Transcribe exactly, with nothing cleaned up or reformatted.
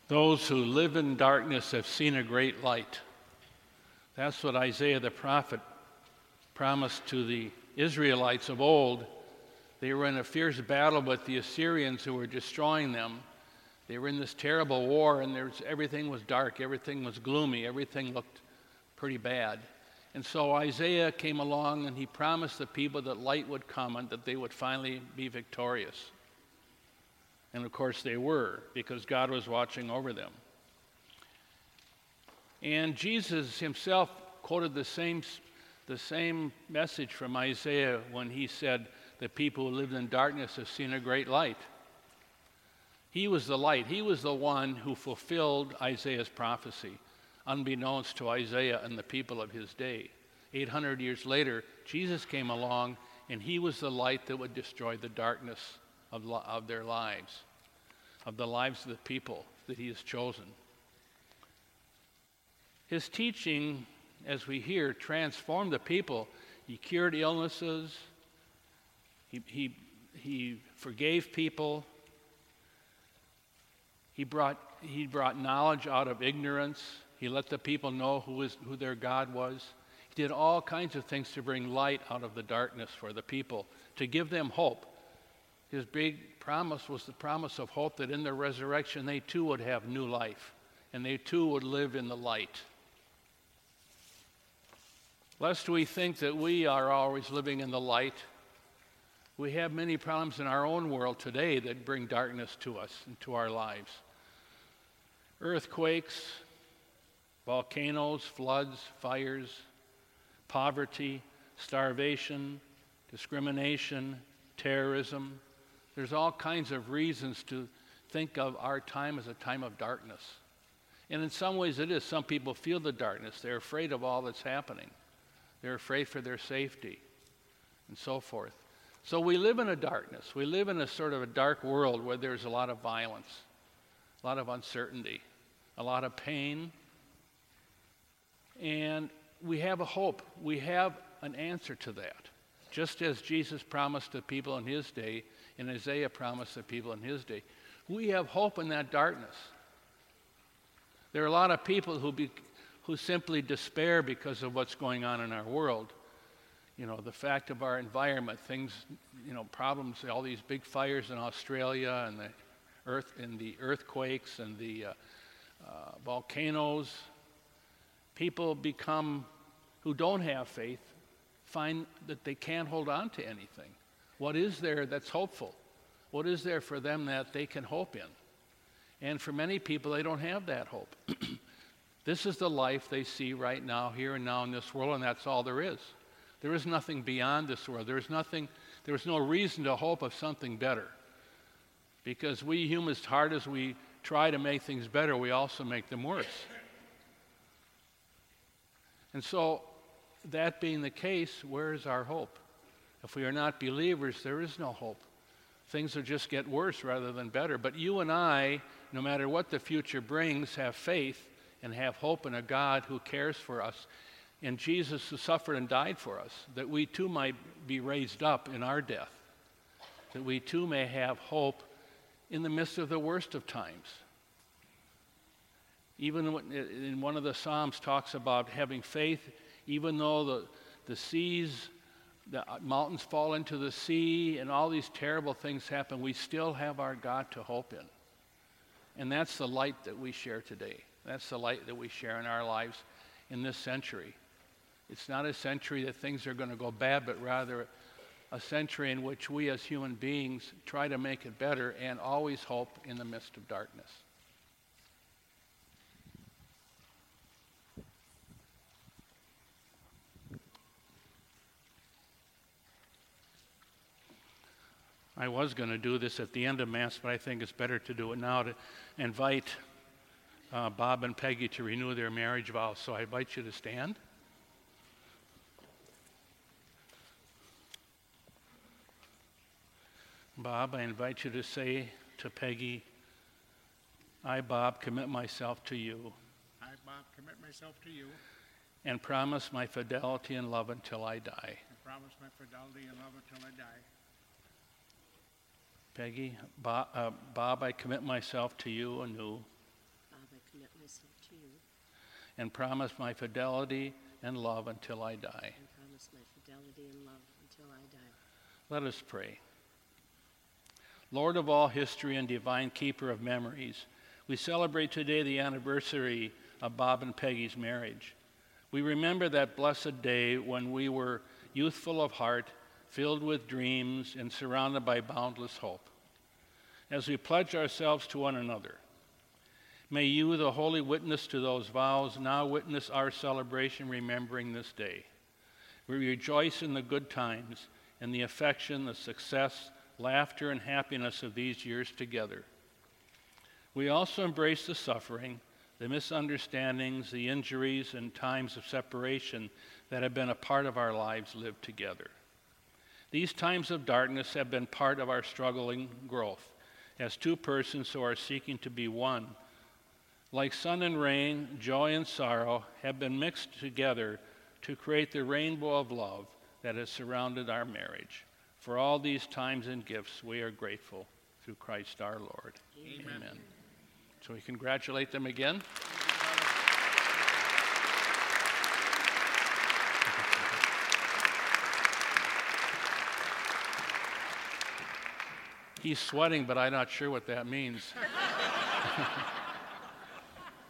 Those who live in darkness have seen a great light. That's what Isaiah the prophet promised to the Israelites of old. They were in a fierce battle with the Assyrians who were destroying them. They were in this terrible war, and there was, everything was dark, everything was gloomy, everything looked pretty bad. And so Isaiah came along and he promised the people that light would come and that they would finally be victorious. And of course they were, because God was watching over them. And Jesus himself quoted the same, the same message from Isaiah when he said, "The people who lived in darkness have seen a great light." He was the light. He was the one who fulfilled Isaiah's prophecy, unbeknownst to Isaiah and the people of his day. eight hundred years later, Jesus came along, and he was the light that would destroy the darkness of, of their lives, of the lives of the people that he has chosen. His teaching, as we hear, transformed the people. He cured illnesses. He, he, he forgave people. He brought, he brought knowledge out of ignorance. He let the people know who, is, who their God was. He did all kinds of things to bring light out of the darkness for the people, to give them hope. His big promise was the promise of hope that in the resurrection they too would have new life, and they too would live in the light. Lest we think that we are always living in the light, we have many problems in our own world today that bring darkness to us and to our lives. Earthquakes, volcanoes, floods, fires, poverty, starvation, discrimination, terrorism. There's all kinds of reasons to think of our time as a time of darkness. And in some ways it is. Some people feel the darkness. They're afraid of all that's happening. They're afraid for their safety and so forth. So we live in a darkness. We live in a sort of a dark world where there's a lot of violence, a lot of uncertainty, a lot of pain. And we have a hope. We have an answer to that. Just as Jesus promised the people in his day, and Isaiah promised the people in his day. We have hope in that darkness. There are a lot of people who, be, who simply despair because of what's going on in our world. You know, the fact of our environment, things, you know, problems, all these big fires in Australia and the earth, and the earthquakes and the uh, uh, volcanoes. People become, who don't have faith, find that they can't hold on to anything. What is there that's hopeful? What is there for them that they can hope in? And for many people, they don't have that hope. This is the life they see right now, here and now in this world, and that's all there is. There is nothing beyond this world. There is nothing, there is no reason to hope of something better. Because we humans, as hard as we try to make things better, we also make them worse. And so, that being the case, where is our hope? If we are not believers, there is no hope. Things will just get worse rather than better. But you and I, no matter what the future brings, have faith and have hope in a God who cares for us, and Jesus who suffered and died for us, that we too might be raised up in our death, that we too may have hope in the midst of the worst of times. Even in one of the Psalms talks about having faith, even though the, the seas, the mountains fall into the sea and all these terrible things happen, we still have our God to hope in. And that's the light that we share today. That's the light that we share in our lives in this century. It's not a century that things are going to go bad, but rather a century in which we as human beings try to make it better and always hope in the midst of darkness. I was going to do this at the end of Mass, but I think it's better to do it now to invite uh, Bob and Peggy to renew their marriage vows. So I invite you to stand. Bob, I invite you to say to Peggy, I, Bob, commit myself to you. I, Bob, commit myself to you. And promise my fidelity and love until I die. And promise my fidelity and love until I die. Peggy, Bob, uh, Bob, I commit myself to you anew. and promise my fidelity and love until I die. And promise my fidelity and love until I die. Let us pray. Lord of all history and divine keeper of memories, we celebrate today the anniversary of Bob and Peggy's marriage. We remember that blessed day when we were youthful of heart, filled with dreams, and surrounded by boundless hope. As we pledge ourselves to one another, may you, the holy witness to those vows, now witness our celebration remembering this day. We rejoice in the good times and the affection, the success, laughter, and happiness of these years together. We also embrace the suffering, the misunderstandings, the injuries, and times of separation that have been a part of our lives lived together. These times of darkness have been part of our struggling growth as two persons who are seeking to be one. Like sun and rain, joy and sorrow have been mixed together to create the rainbow of love that has surrounded our marriage. For all these times and gifts, we are grateful through Christ our Lord. Amen. Amen. So we congratulate them again. He's sweating, but I'm not sure what that means.